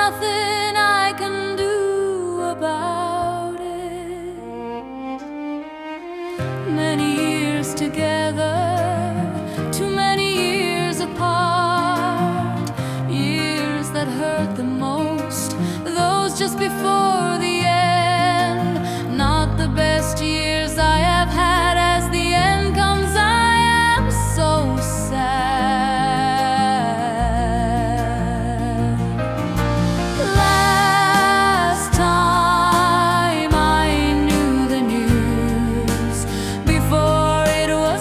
nothing I can do about it. Many years together, too many years apart. Years that hurt the most, those just before the end. Not the best years I have had. As the end comes, I am so sad. Last time I knew the news, before it was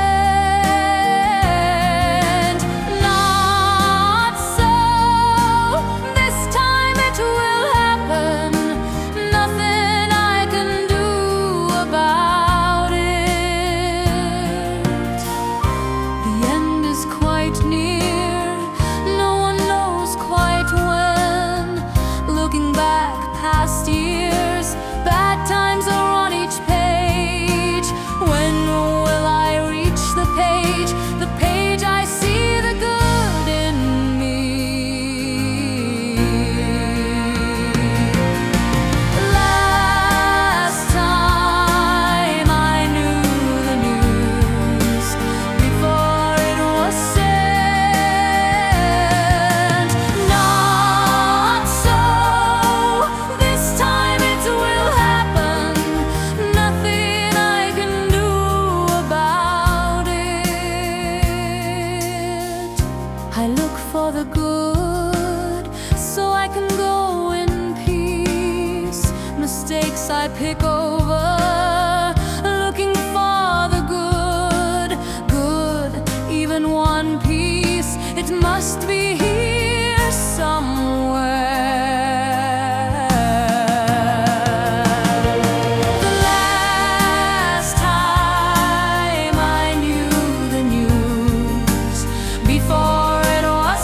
sent. Not so, this time it will happen. Nothing I can do about it. The end is quite near, no one knows quite when. Looking back past years, bad times are on each page. When will I reach the page I see the good in me? Last time I knew the news, before it was sent. Not so, this time it will happen. Nothing I can do about it. I look for the good, so I can go in peace. Mistakes I pick over, looking for the good. Good, even one piece, it must be here somewhere. The last time I knew the news, before it was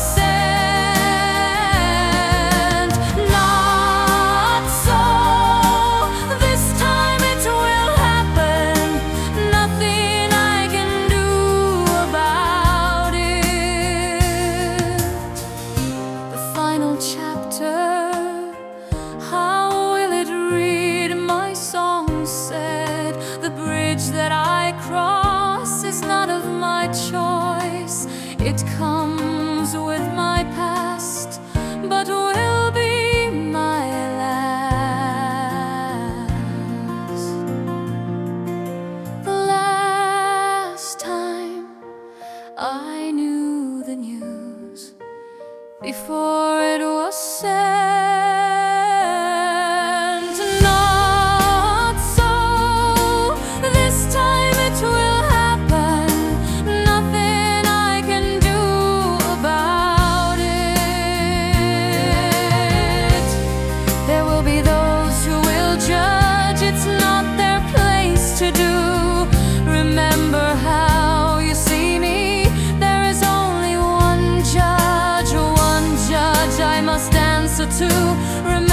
sent. Not so, this time it will happen. Nothing I can do about it. The final chapter, how will it read? My song said, the bridge that I cross is not of my choice. It comes with my past, but will be my last. The last time I knew the news, before it was sent. Not so, this time it will happen. Nothing I can do about it. There will be those who will judge, it's not their place to do. Remember how you see me, there is only one judge I must answer to. Remember